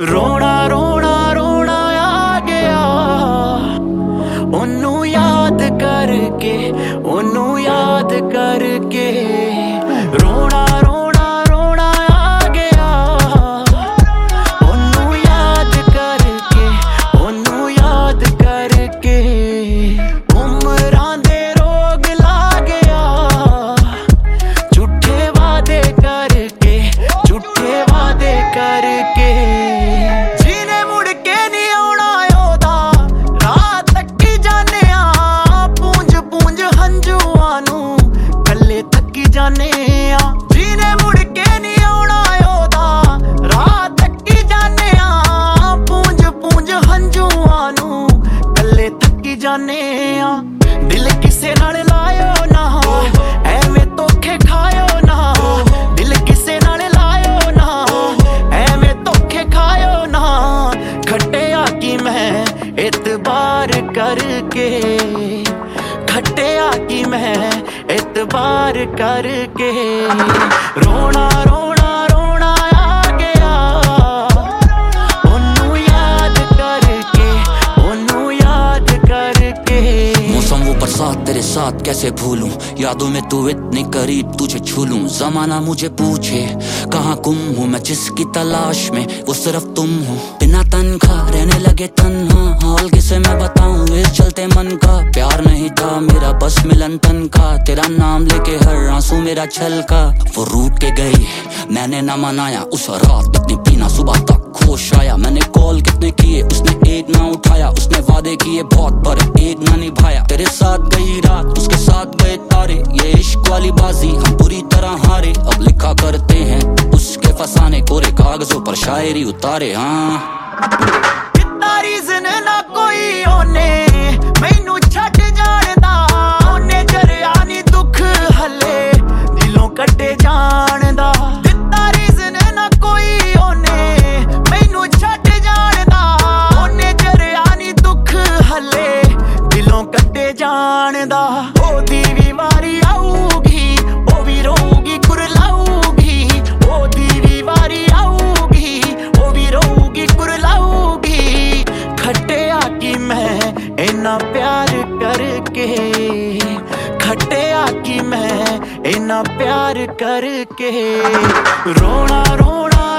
रोना रोना रोना आ गया ओनू याद करके, ओनू याद करके। रोना रोना रोना आ गया ओनू याद करके, ओनू याद करके। उमरां दे रोग ला गया झूठे वादे करके, झूठे वादे करके। जीने मुड़ के नहीं आउणा ओदा रात तक्की जाने आ, पूंज पूंज हंजुआं नू कल्ले तक्की जाने आ। जीने मुड़ के नहीं आउणा ओदा रात तक्की जाने आ, पूंज पूंज हंजुआं नू कल्ले तक्की जाने आ। दिल किसे नाल लायो ना एवें धोखे खायो ना, दिल किसे नाल लायो ना एवें धोखे खायो ना। खट्टिया की मैं एतबार करके, खट्टिया की मैं एतबार करके। रोना रोना रोना आ गया ओनू याद करके, ओनू याद करके। मौसम वो बरसात तेरे साथ कैसे भूलूं, यादों में तू इतनी करीब तुझे छू लूं। जमाना मुझे पूछे कहाँ गुम हूँ मैं, जिसकी तलाश में वो सिर्फ तुम हो। बिना तनख्वाह रहने लगे तन्हा, हाल किसे मैं बताऊं इस चलते मन का। प्यार नहीं था मेरा बस मिलन तन का, तेरा नाम लेके हर आंसू मेरा छलका। वो रूठ के गई मैंने ना मनाया, उस रात इतनी पीना सुबह तक होश आया। मैंने कॉल कितने किए उसने एक ना उठाया, उसने वादे किए बहुत पर एक ना निभाया। तेरे साथ गई रात उसके साथ गए तारे, ये इश्क वाली बाजी हम पूरी तरह हारे। अब लिखा करते हैं उसके फसाने, कोरे कागजों पर शायरी उतारे। हाँ रीज़न ना कोई ओने मैनू छड्ड जाणदा, ओने जरिया नी दुख हले दिलों कटे जाणदा। दित्ता रीज़न ना कोई ओने मैनू छड्ड जाणदा, ओने जरिया नी दुख हले दिलों कटे जाणदा। ओदी भी वारी आऊगी ओ भी रोऊगी कुरलाऊगी, ओदी भी वारी आऊगी ओ भी रोऊगी कुरलाऊगी। खट्टिया की मैं इन्ना प्यार करके, खट्टिया की मैं इन्ना प्यार करके। रोना रोना